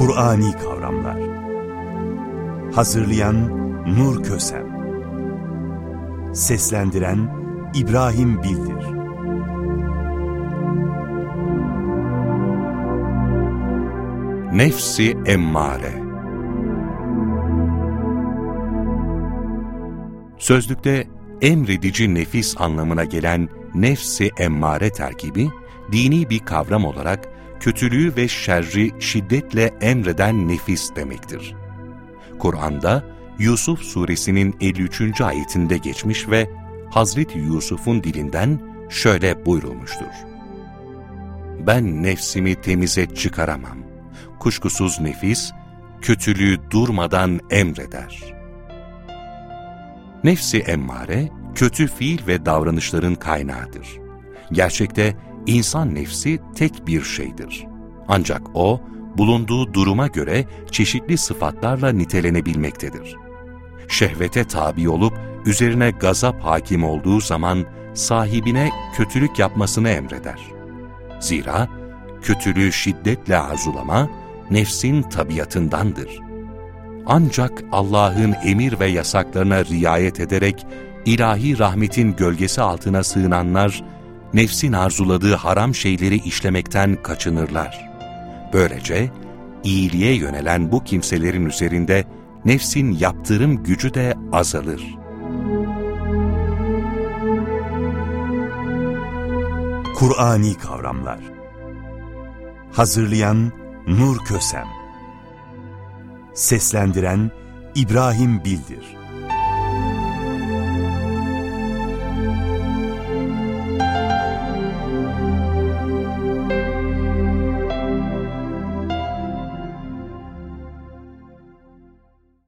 Kur'ani kavramlar. Hazırlayan Nur Kösem. Seslendiren İbrahim Bildir. Nefs-i emmare. Sözlükte emredici nefis anlamına gelen nefs-i emmare terkibi, dini bir kavram olarak kötülüğü ve şerri şiddetle emreden nefis demektir. Kur'an'da Yusuf suresinin 53. ayetinde geçmiş ve Hazreti Yusuf'un dilinden şöyle buyurulmuştur: "Ben nefsimi temize çıkaramam. Kuşkusuz nefis, kötülüğü durmadan emreder." Nefs-i emmare, kötü fiil ve davranışların kaynağıdır. Gerçekte insan nefsi tek bir şeydir. Ancak o, bulunduğu duruma göre çeşitli sıfatlarla nitelenebilmektedir. Şehvete tabi olup üzerine gazap hakim olduğu zaman sahibine kötülük yapmasını emreder. Zira kötülüğü şiddetle arzulama nefsin tabiatındandır. Ancak Allah'ın emir ve yasaklarına riayet ederek ilahi rahmetin gölgesi altına sığınanlar, nefsin arzuladığı haram şeyleri işlemekten kaçınırlar. Böylece iyiliğe yönelen bu kimselerin üzerinde nefsin yaptırım gücü de azalır. Kur'ani kavramlar. Hazırlayan Nur Kösem. Seslendiren İbrahim Bildir.